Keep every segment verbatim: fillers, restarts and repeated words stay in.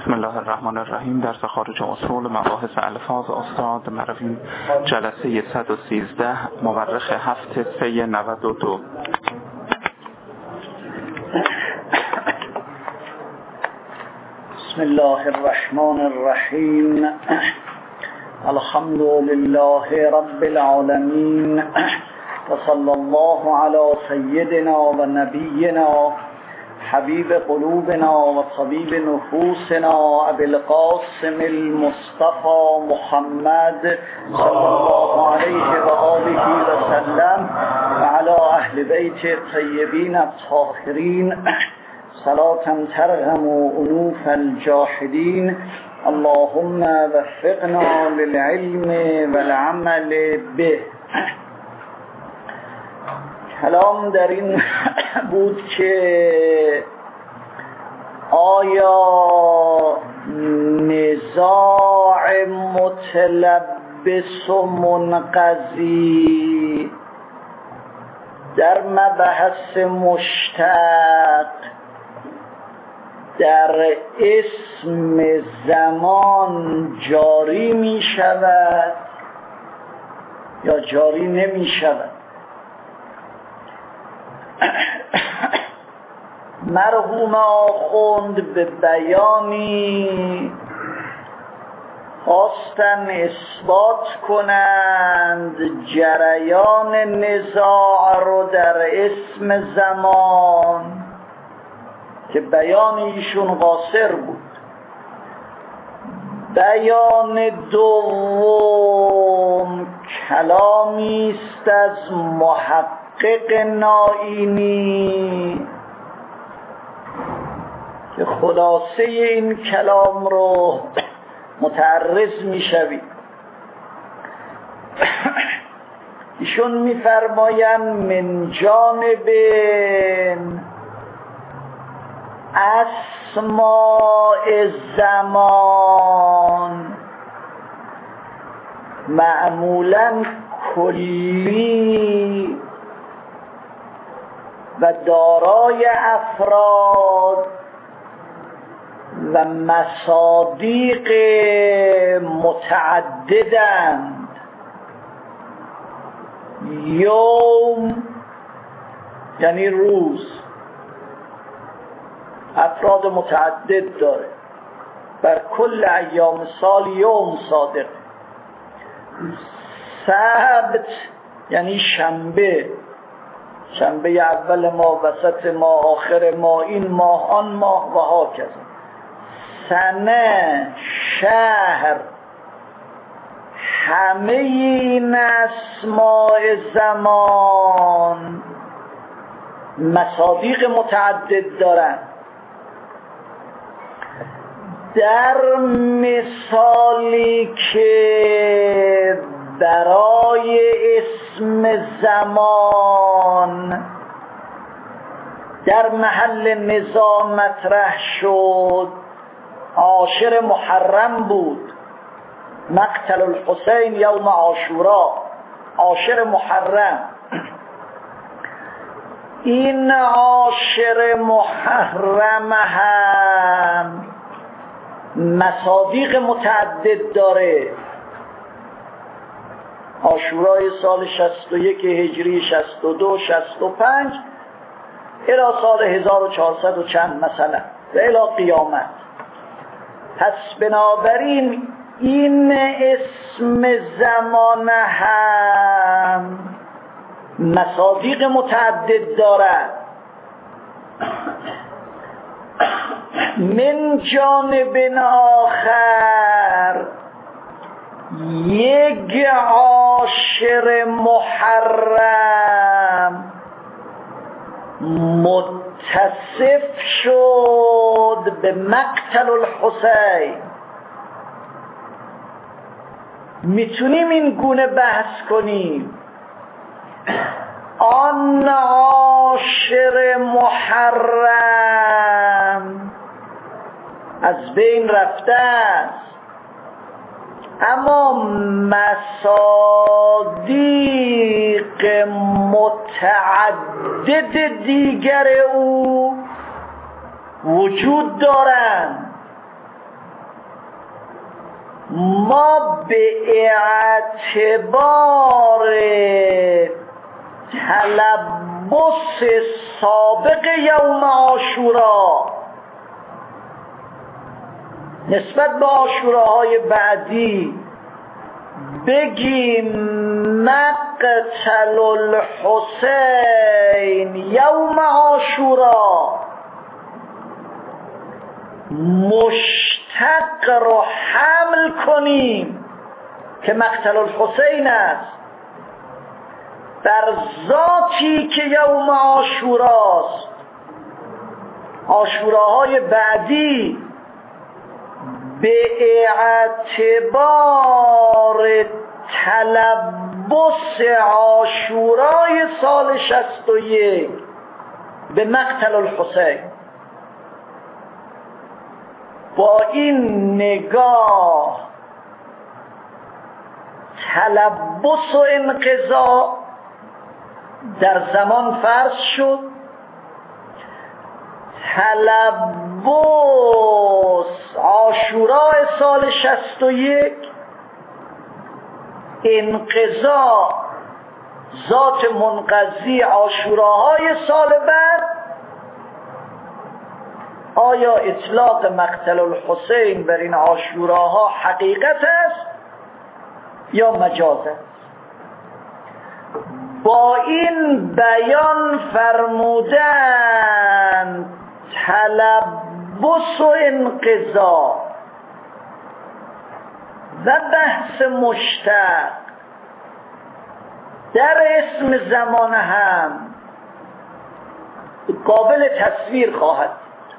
بسم الله الرحمن الرحیم. درس خارج اصول مباحث الفاظ استاد مروی، جلسه صد و سیزده، مورخ هفت سه نود و دو. بسم الله الرحمن الرحیم. الحمد لله رب العالمین و صلی الله علی سیدنا و نبینا حبیب قلوبنا و طبیب نفوسنا ابی القاسم المصطفى محمد صلی الله علیه و آله و سلم و علی اهل بیت الطیبین الطاهرین صلاة ترغم انوف الجاحدین. اللهم وفقنا للعلم والعمل به. کلام در این بود که آیا نزاع متلبس و منقضی در مبحث مشتق در اسم زمان جاری می شود یا جاری نمی شود؟ مرحوم آخوند به بیانی خواستن اثبات کنند جریان نزاع رو در اسم زمان که بیان ایشون قاصر بود. بیان دوم کلامی است از محقق نائینی که خلاصه این کلام رو متعرض می شوید. ایشون می فرماین من جانب اسماء زمان معمولاً کلی و دارای افراد و مصادیق متعددند. یوم یعنی روز، افراد متعدد داره. بر کل ایام سال یوم صادق. سبت یعنی شنبه، شنبه اول ماه، وسط ماه، آخر ماه، این ماه، آن ماه و ها کذا. سنه، شهر، همه این اسماء زمان مصادیق متعدد دارن. در مثالی که برای اسم زمان در محل نزاع مطرح شد، عاشر محرم بود، مقتل الحسین یوم عاشورا، عاشر محرم. این عاشر محرم هم مصادیق متعدد داره. عاشورای سال شصت و یک هجری، شصت و دو، شصت و پنج الی سال هزار و چهارصد و چند مثلا و الی قیامت. پس بنابراین این اسم زمان هم مصادیق متعدد دارد. من جانب آخر یک عاشر محرم متصف شد به مقتل الحسین. میتونیم این گونه بحث کنیم. آن عاشر محرم از بین رفته است، اما مصادیق متعدد دیگر او وجود دارند. ما به اعتبار تلبس سابق یوم عاشورا نسبت به عاشوراهای بعدی بگیم مقتل الحسین یوم عاشورا مشتق رو حمل کنیم که مقتل الحسین است در ذاتی که یوم عاشوراست. عاشوراهای بعدی به اعتبار تلبس عاشورای سال شصت و یک به مقتل الحسین با این نگاه تلبس و انقضا در زمان فرض شد، تلبس عاشورای سال شصت و یک، انقضا ذات منقضی عاشوراهای سال بعد. آیا اطلاق مقتل الحسین بر این عاشوراها حقیقت است یا مجاز است؟ با این بیان فرمودن تلبس و انقضا و بحث مشتق در اسم زمان هم قابل تصویر خواهد.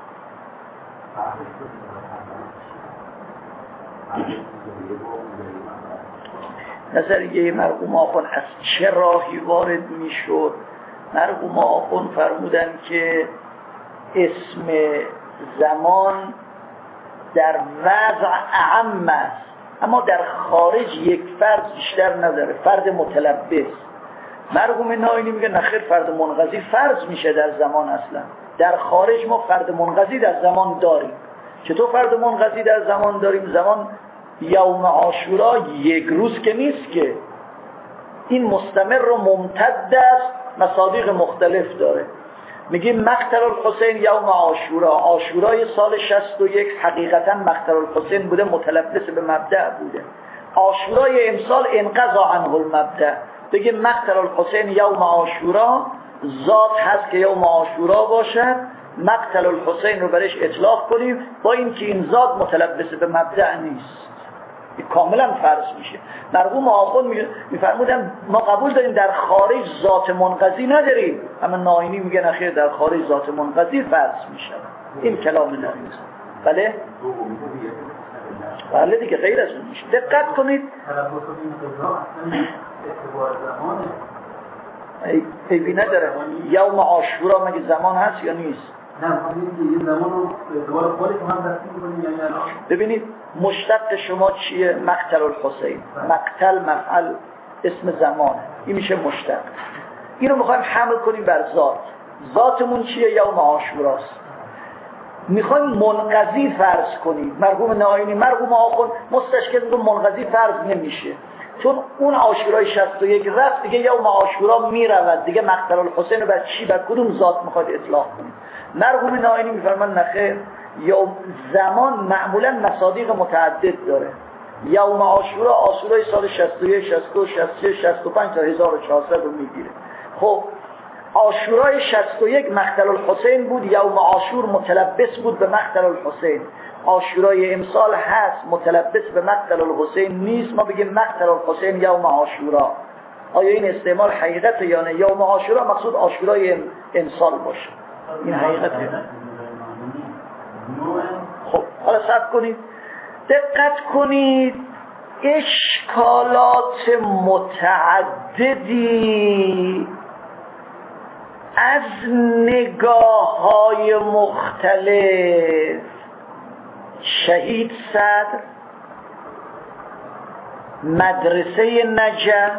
نظریه مرحوم آخوند از چه راهی وارد می شد؟ مرحوم آخوند فرمودن که اسم زمان در وضع اعم است، اما در خارج یک فرد بیشتر نداره، فرد متلبس. مرحوم نائینی میگه نخیر، فرد منقضی فرض میشه در زمان. اصلا در خارج ما فرد منقضی در زمان داریم. چطور فرد منقضی در زمان داریم؟ زمان یوم عاشورا یک روز که نیست که، این مستمر و ممتد است، مصادیق مختلف داره. میگیم مقتل الحسین یوم عاشورا، عاشورای سال شصت و یک حقیقتا مقتل الحسین بوده، متلبس به مبدأ بوده. عاشورای امسال انقضا عنه المبدأ، بگیم مقتل الحسین یوم عاشورا ذات هست که یوم عاشورا باشد، مقتل الحسین رو برش اطلاق کنیم، با اینکه این ذات متلبس به مبدأ نیست، کاملا فرض میشه. مرحوم آخوند میفرمودن ما قبول داریم در خارج ذات منقضی نداریم، اما نائینی میگه نخیر، در خارج ذات منقضی فرض میشه. این کلام نائینی است. بله بله دیگه غیر از اون میشه. دقت کنید عیبی نداره. یوم عاشورا مگه زمان هست یا نیست؟ ببینید مشتق شما چیه؟ مقتل الحسین، مقتل مفعل اسم زمانه، این میشه مشتق. اینو میخوایم حمل کنیم بر ذات. ذاتمون چیه؟ یوم عاشوراست. میخوایم منقضی فرض کنیم. مرحوم نائینی، مرحوم آخوند مستشکل میگه منقضی فرض نمیشه، چون اون عاشورای شصت و یک رفت دیگه، یوم عاشورا میرود دیگه، مقتل الحسین رو بر چی، بر کدوم ذات میخواد اطلاق کنیم؟ مرحوم نائینی میفرمان نخیر، یوم زمان معمولا مصادیق متعدد داره. یوم عاشورا عاشورای سال شصت و یک، شصت و دو، شصت و سه، شصت و پنج تا هزار و چهارصد رو میگیره. خب عاشورای شصت و یک مقتل الحسین بود، یوم عاشور متلبس بود به مقتل الحسین. عاشورای امسال هست متلبس به مقتل الحسین نیست، ما بگیم مقتل الحسین یوم عاشورا. آیا این استعمال حقیقت یا نه؟ یوم عاشورا مقصود عاشورای امسال باشه، این حقیقته. خب حالا صبر کنید، دقت کنید، اشکالات متعددی از نگاه‌های مختلف، شهید صدر، مدرسه نجف،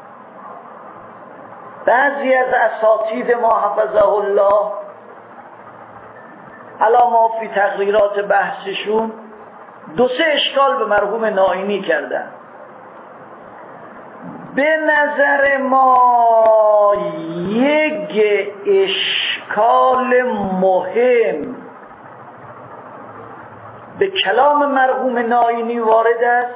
بعضی از اساتید ما حفظه الله علا ما فی تقریرات بحثشون دو سه اشکال به مرحوم نائینی کردن. به نظر ما یک اشکال مهم به کلام مرحوم نائینی وارد است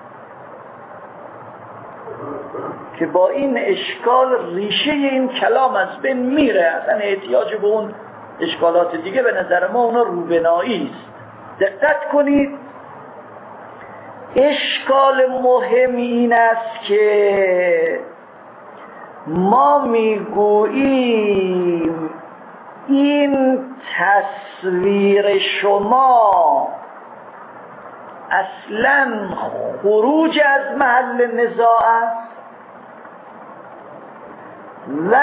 که با این اشکال ریشه این کلام از بین میره، اصلا احتیاج به اون اشکالات دیگه به نظر ما اونا روبنایی است. دقت کنید، اشکال مهم این است که ما میگوییم این تصویر شما اصلا خروج از محل نزاع است و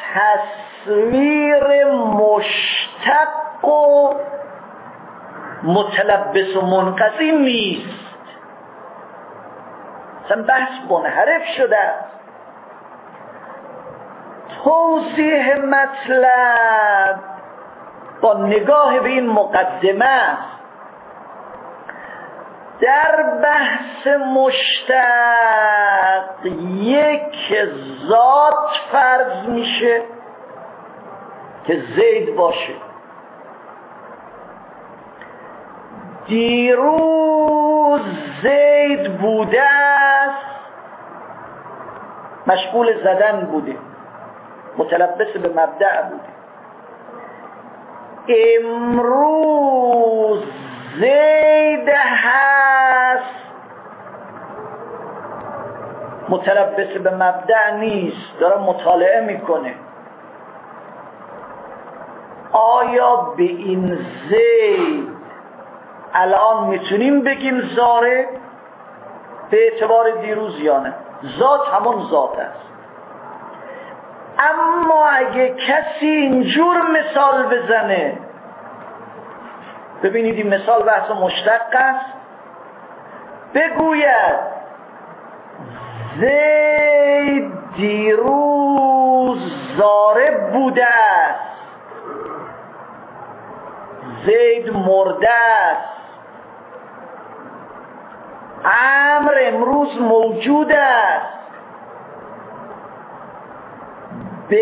تصویر مشتق و متلبس و منقضی نیست. اصلا بحث منحرف شده است. توضیح مطلب با نگاه به این مقدمه است. در بحث مشتق یک ذات فرض میشه که زید باشه. دیروز زید بوده است، مشغول زدن بوده، متلبس به مبدأ بوده. امروز زید هست، متلبس به مبدأ نیست، داره مطالعه میکنه. آیا به این زید الان میتونیم بگیم زاره به اعتبار دیروز یا نه؟ ذات همون ذات است. اما اگه کسی اینجور مثال بزنه، ببینید این مثال بحث مشتق است، بگوید زید دیروز زاره بوده است، زید مرده است، عمرو امروز موجود است، به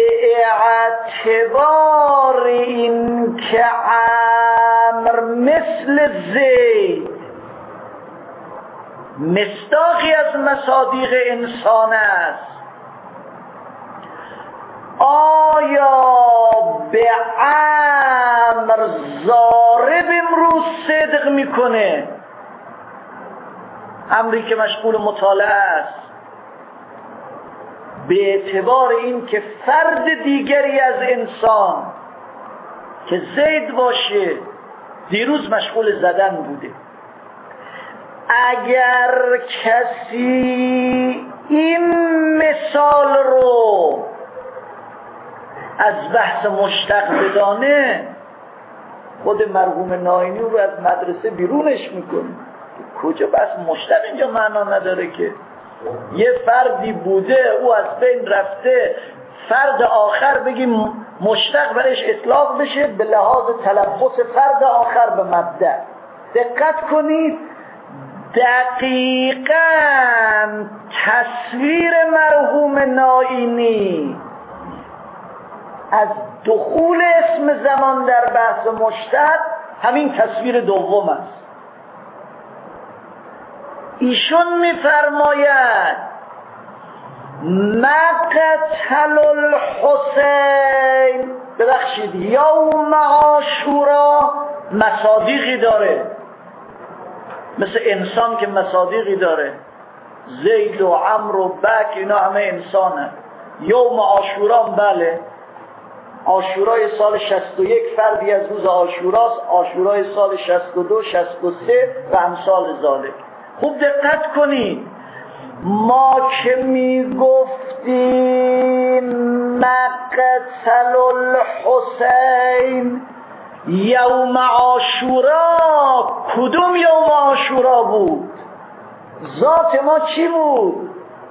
اعتبار این که عمرو مثل زید مصداقی از مصادیق انسان است، آیا به عمرو ضارب امروز صدق میکنه؟ عمری که مشغول مطالعه است، به اعتبار این که فرد دیگری از انسان که زید باشه دیروز مشغول زدن بوده. اگر کسی این مثال رو از بحث مشتق بدانه، خود مرحوم نائینی رو از مدرسه بیرونش میکنه. کجا بحث مشتق اینجا معنا نداره که یه فردی بوده او از بین رفته، فرد آخر بگیم مشتق برش اطلاق بشه به لحاظ تلبس فرد آخر به مبدأ. دقت کنید، دقیقاً تصویر مرحوم نائینی از دخول اسم زمان در بحث مشتق همین تصویر دوم است. ایشون میفرماید مقتل الحسین، ببخشید یوم عاشورا مصادیقی داره، مثل انسان که مصادیقی داره، زید و عمرو و بک اینا همه انسانه. یوم عاشورا بله، عاشورای سال شصت و یک فردی از روز عاشوراست، عاشورای سال شصت و دو، شصت و سه و امثال ذالک. خوب دقت کنید، ما که می گفتیم مقتل الحسین یوم عاشورا، کدوم یوم عاشورا بود؟ ذات ما چی بود؟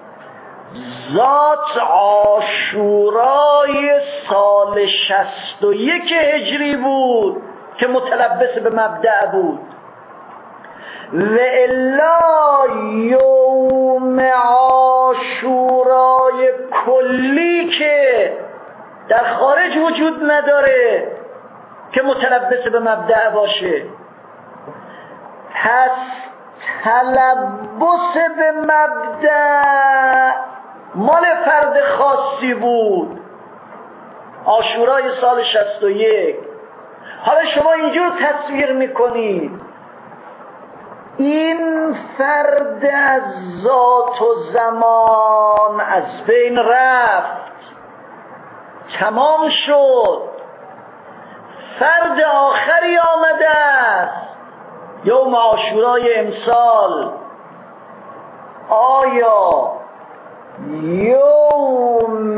ذات عاشورای سال شصت و یک هجری بود که متلبس به مبدأ بود. و الا یوم عاشورای کلی که در خارج وجود نداره که متلبس به مبدأ باشه. پس تلبس به مبدأ مال فرد خاصی بود، عاشورای سال شصت و یک. حالا شما اینجور تصویر میکنید این فرد از ذات و زمان از بین رفت، تمام شد، فرد آخری آمده است یوم عاشورای امسال. آیا یوم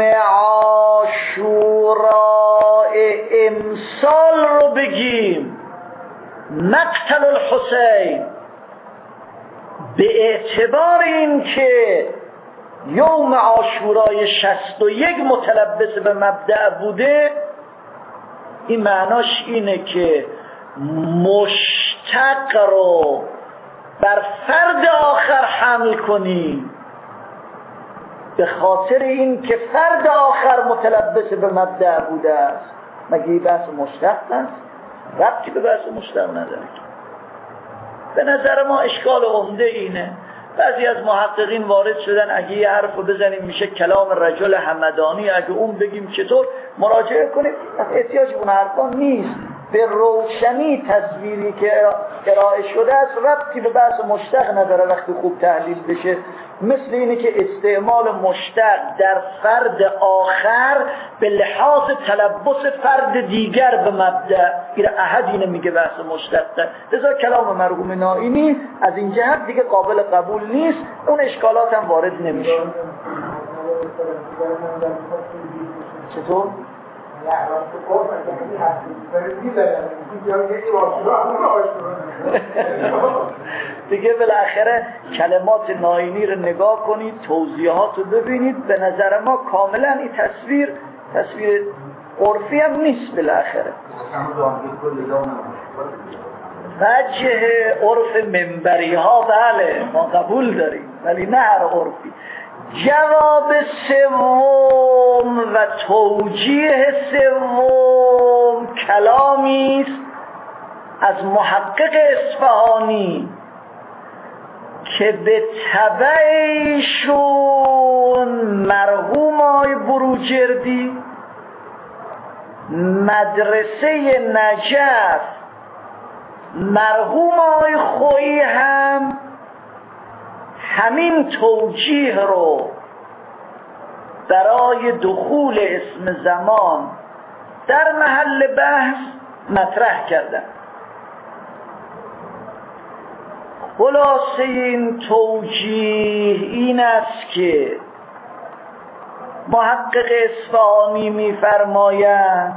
عاشورای امسال رو بگیم مقتل الحسین به اعتبار این که یوم عاشورای شصت و یک متلبس به مبدأ بوده، این معناش اینه که مشتق رو بر فرد آخر حمل کنی به خاطر این که فرد آخر متلبس به مبدأ بوده است. مگه بحث مشتق است؟ ربطی به بحث مشتق نداره. به نظر ما اشکال عمده اینه. بعضی از محققین وارد شدن اگه یه حرف رو بزنیم میشه کلام رجل همدانی، اگه اون بگیم چطور مراجعه کنیم، احتیاج اون حرفا نیست. به روشنی تصویری که ارائه شده است ربطی به بحث مشتق نداره وقتی خوب تحلیل بشه. مثل اینه که استعمال مشتق در فرد آخر به لحاظ تلبس فرد دیگر به مبدأ، این احد اینه میگه بحث مشتق. لذا کلام مرحوم نائینی از این جهت دیگه قابل قبول نیست، اون اشکالات هم وارد نمیشه. چطور؟ دیگه بالاخره کلمات نائینی رو نگاه کنید، توضیحات رو ببینید. به نظر ما کاملا این تصویر تصویر عرفی هم نیست. بالاخره وجه عرف منبری ها بله ما قبول داریم، ولی نه هر عرفی. جواب سوم و توجیه سوم کلامی است از محقق اصفهانی که به تبع ایشون مرحوم آقای بروجردی مدرسه نجف مرحوم آقای خویی هم همین توجیه رو برای دخول اسم زمان در محل بحث مطرح کردن. خلاصه این توجیه این است که محقق اصفهانی می‌فرمایند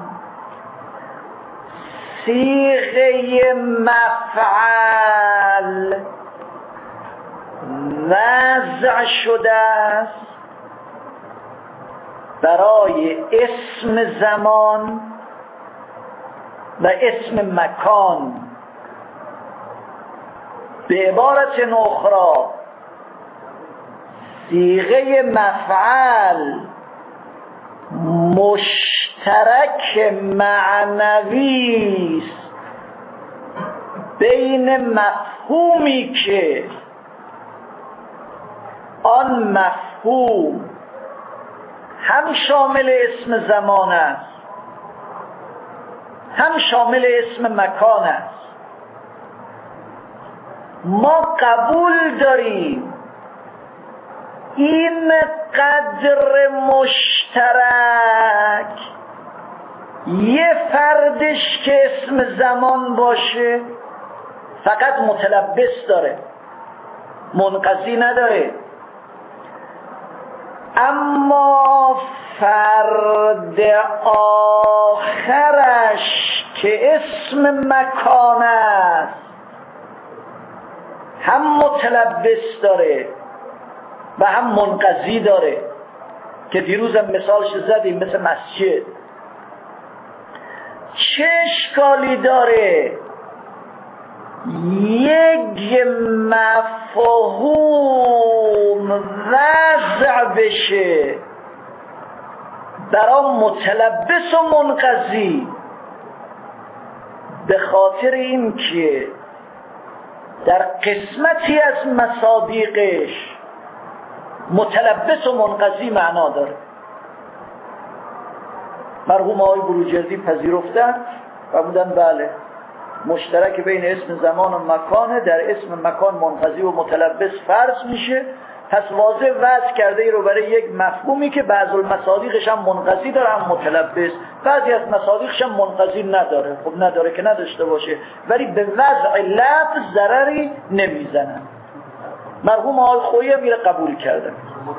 صیغه مفعل وضع شده است برای اسم زمان و اسم مکان. به عبارت اخرى صیغه مفعل مشترک معنوی است بین مفهومی که آن مفهوم هم شامل اسم زمان است هم شامل اسم مکان است. ما قبول داریم این قدر مشترک یه فردش که اسم زمان باشه فقط متلبس داره، منقضی نداره. اما فرد آخرش که اسم مکان است هم متلبس داره و هم منقضی داره که دیروز هم مثالش زدیم، مثل مسجد. چه اشکالی داره یک یه مفهوم وضع بشه برای متلبس و منقضی، به خاطر این که در قسمتی از مصادیقش متلبس و منقضی معنا داره. مرحوم آقای بروجردی پذیرفتن و بودن بله مشترک بین اسم زمان و مکانه، در اسم مکان منقضی و متلبس فرض میشه، پس واضح وضع کرده ای رو برای یک مفهومی که بعض المصادیقش هم منقضی داره هم متلبس، بعضی از مصادیقش هم منقضی نداره. خب نداره که نداشته باشه، ولی به وضع لفظ ضرری نمیزنن. مرحوم آقای خویی میره قبول کردن.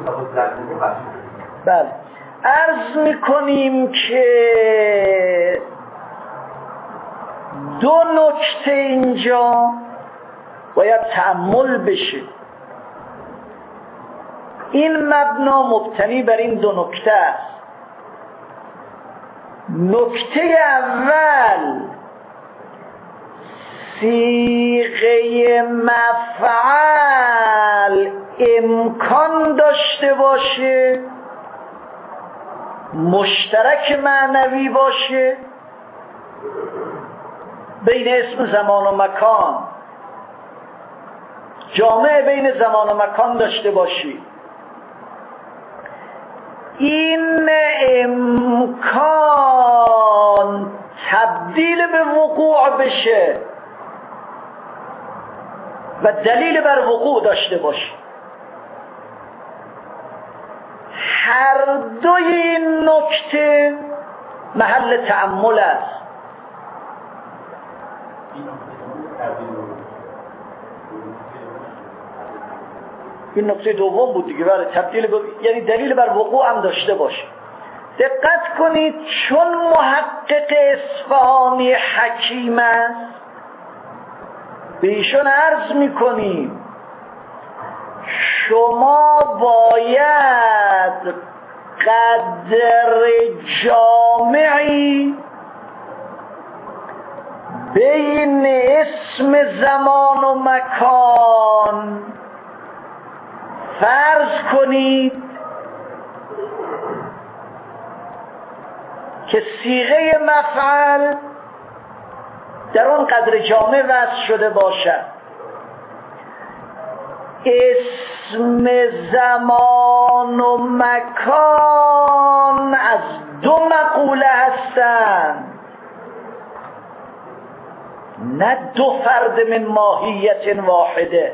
بله عرض میکنیم که دو نکته اینجا باید تأمل بشه. این مبنا مبتنی بر این دو نکته است. نکته اول صیغه مفعل امکان داشته باشه مشترک معنوی باشه بین اسم زمان و مکان، جامع بین زمان و مکان داشته باشی. این امکان تبدیل به وقوع بشه و دلیل بر وقوع داشته باشه. هر دوی این نکته محل تأمل است. این نکته دوم بود دیگه. بله تبدیل ب... یعنی دلیل بر وقوع هم داشته باشه. دقت کنید چون محقق اصفهانی حکیم است به ایشون عرض میکنیم شما باید قدر جامعی بین اسم زمان و مکان فرض کنید که صیغه مفعل در اون قدر جامع وضع شده باشد. اسم زمان و مکان از دو مقوله هستند، نه دو فرد من ماهیت واحده.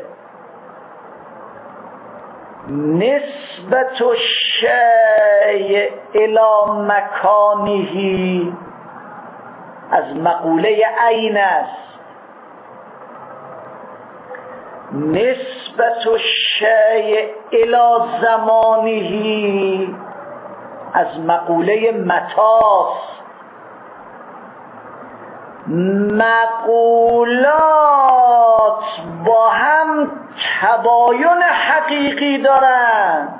نسبت الشیء الی مکانه از مقوله عین است، نسبت الشیء الی زمانه از مقوله متاست. مقولات با هم تباین حقیقی دارند.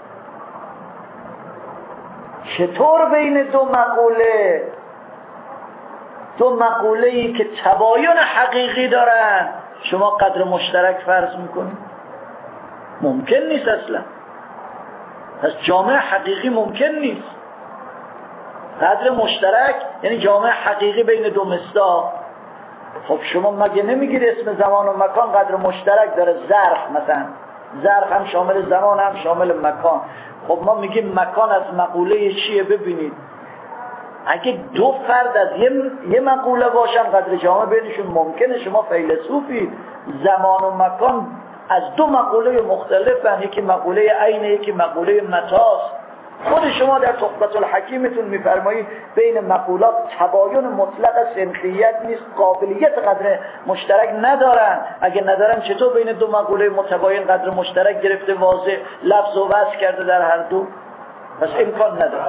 چطور بین دو مقوله دو مقوله‌ای که تباین حقیقی دارند شما قدر مشترک فرض میکنید؟ ممکن نیست اصلا. پس جامع حقیقی ممکن نیست. قدر مشترک یعنی جامع حقیقی بین دو مصداق. خب شما مگه نمیگید اسم زمان و مکان قدر مشترک داره؟ ظرف مثلا، ظرف هم شامل زمان هم شامل مکان. خب ما میگیم مکان از مقوله چیه؟ ببینید اگه دو فرد از یه, یه مقوله باشن قدر جامع بینشون ممکنه. شما فیلسوفی، زمان و مکان از دو مقوله مختلفن، یکی مقوله عین یکی مقوله متاست. خود شما در تحفة الحکیمتون میفرمایید بین مقولات تباین مطلق سنخیت نیست، قابلیت قدر مشترک ندارن. اگه ندارن چطور بین دو مقوله متباین قدر مشترک گرفته واضح لفظ و وصل کرده در هر دو؟ پس امکان نداره.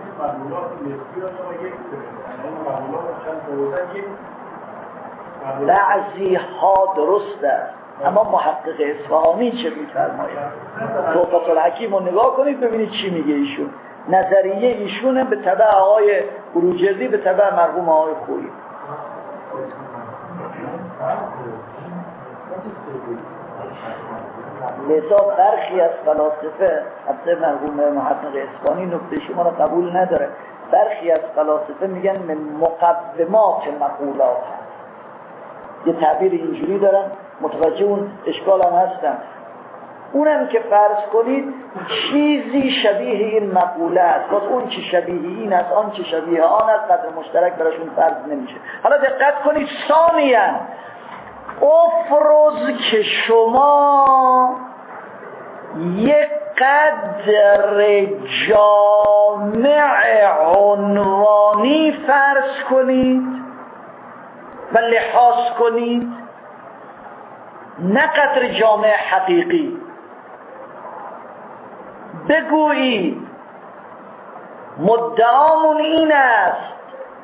بعضی ها درست است، اما محقق اصفهانی چه میفرماید؟ تحفة الحکیم رو نگاه کنید ببینید چی میگه ایشون. نظریه ایشونه به تبع آقای بروجردی، به تبع مرحوم آقای خویی. لذا برخی از فلاسفه، حتی مرحوم محقق اصفهانی نکته شما را قبول نداره، برخی از فلاسفه میگن من مقدمات مقولات هست. یه تعبیر اینجوری دارن، متوجه اون اشکال هم هستن. اونم که فرض کنید چیزی شبیه این مقوله است، باز اون چی شبیه این است، آن چی شبیه آن است، قدر مشترک براشون فرض نمیشه. حالا دقت کنید، ثانیاً افرض که شما یک قدر جامع عنوانی فرض کنید و لحاظ کنید، نه قدر جامع حقیقی. بگویید مدعامون این است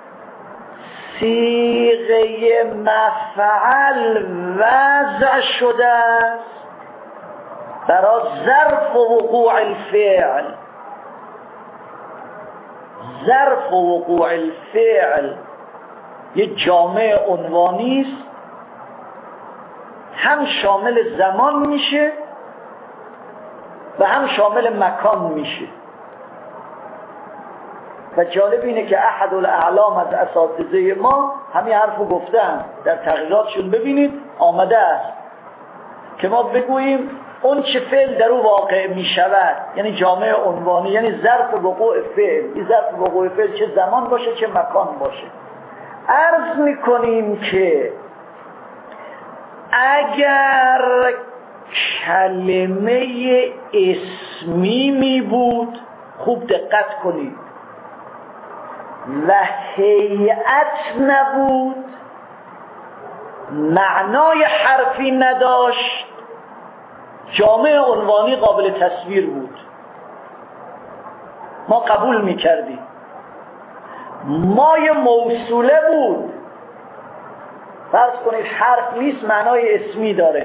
صیغه مفعل وضع شده است برای ظرف وقوع الفعل. ظرف وقوع الفعل یه جامع عنوانی است، هم شامل زمان میشه و هم شامل مکان میشه. و جالب اینه که احد الاعلام از اساتذه ما همین حرفو گفتن، در تحقیقاتشون ببینید آمده است که ما بگوییم اون چه فعل در او واقع می شود، یعنی جامع عنوانی، یعنی ظرف وقوع فعل. این ظرف وقوع فعل چه زمان باشه چه مکان باشه. عرض می کنیم که اگر کلمه اسمی می بود، خوب دقت کنید، و هیئت نبود، معنای حرفی نداشت، جامع عنوانی قابل تصویر بود، ما قبول میکردیم. مای موصوله بود، فرض کنید حرف نیست، معنای اسمی داره،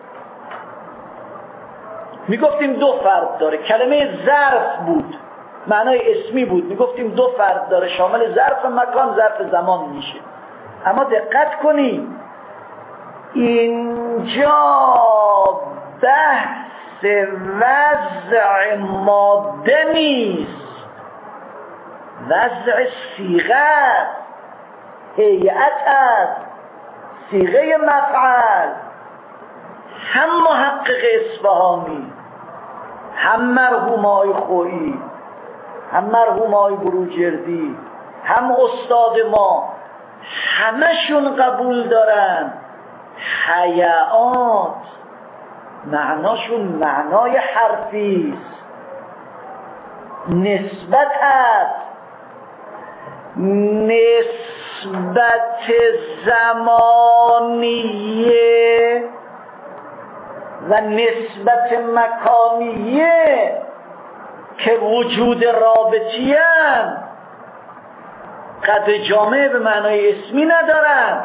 میگفتیم دو فرد داره. کلمه ظرف بود، معنای اسمی بود، میگفتیم دو فرد داره، شامل ظرف مکان ظرف زمان میشه. اما دقت کنید اینجا بحث وضع ماده نیست، وضع صیغه است، هیئت است، صیغه مفعل. هم محقق اصفهانی، هم مرحوم آقای خویی، هم مرحوم آقای بروجردی، هم استاد ما، همشون قبول دارن حیات معناشون معنای حرفی است، نسبت است، نسبت زمانیه و نسبت مکانیه که وجود رابطی هم قدر جامع به معنای اسمی ندارن.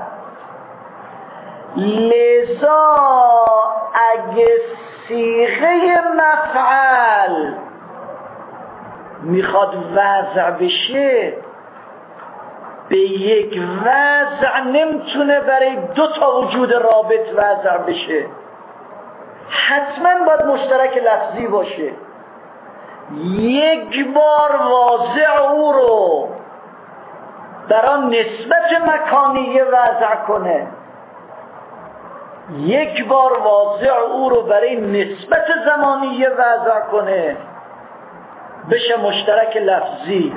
لذا اگه صیغه مفعل میخواد وضع بشه، به یک وضع نمیتونه برای دو تا وجود رابط وضع بشه، حتما باید مشترک لفظی باشه. یک بار واضع او رو در آن نسبت مکانیه وضع کنه، یک بار واضع او رو برای نسبت زمانیه وضع کنه، بشه مشترک لفظی.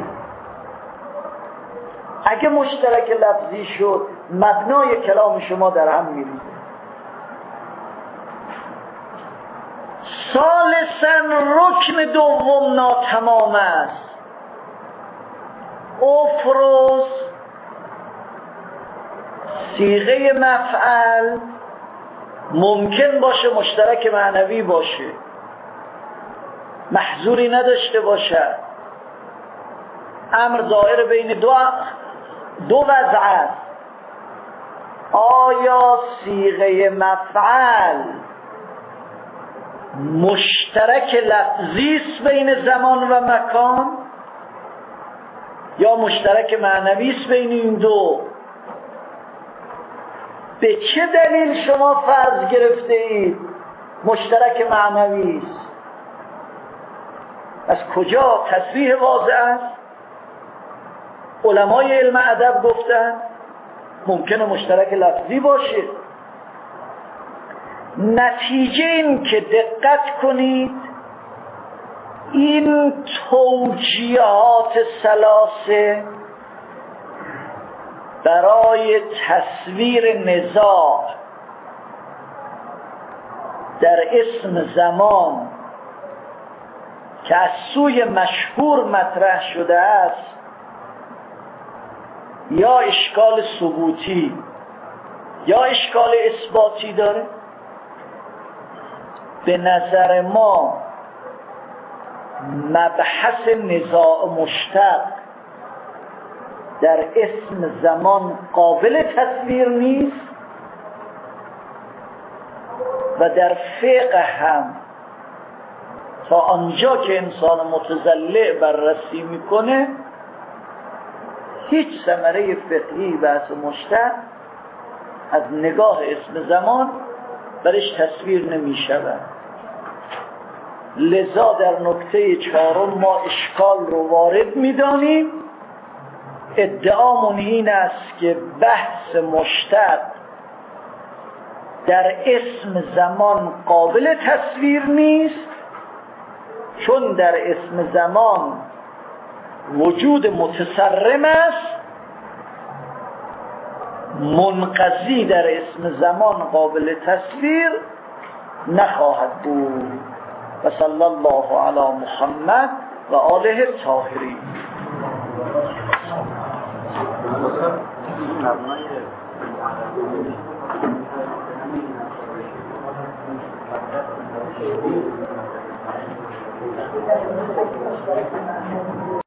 اگه مشترک لفظی شد، مبنای کلام شما در هم میریزه. ثالثاً رکن دوم ناتمام است. افرض صیغه مفعل ممکن باشه مشترک معنوی باشه، محظوری نداشته باشه، امر دائر بین دو دو وضع است. آیا صیغه مفعل مشترک لفظی است بین زمان و مکان یا مشترک معنوی است بین این دو؟ به چه دلیل شما فرض گرفته اید مشترک معنوی است؟ از کجا تصریح واضح است؟ علمای علم ادب گفتن ممکنه مشترک لفظی باشه. نتیجه این که دقت کنید این توجیهات ثلاثه برای تصویر نزاع در اسم زمان که از سوی مشهور مطرح شده است یا اشکال ثبوتی یا اشکال اثباتی داره. به نظر ما مبحث نزاع مشتق در اسم زمان قابل تصویر نیست و در فقه هم تا آنجا که انسان متضلع بررسی میکنه هیچ ثمره فقهی بحث مشتق از نگاه اسم زمان برش تصویر نمی شود. لذا در نکته چهارم ما اشکال رو وارد می دانیم. ادعامون این است که بحث مشتق در اسم زمان قابل تصویر نیست، چون در اسم زمان وجود متصرم است، منقضی در اسم زمان قابل تصویر نخواهد بود. و صلی الله علی محمد و آله الطاهرین.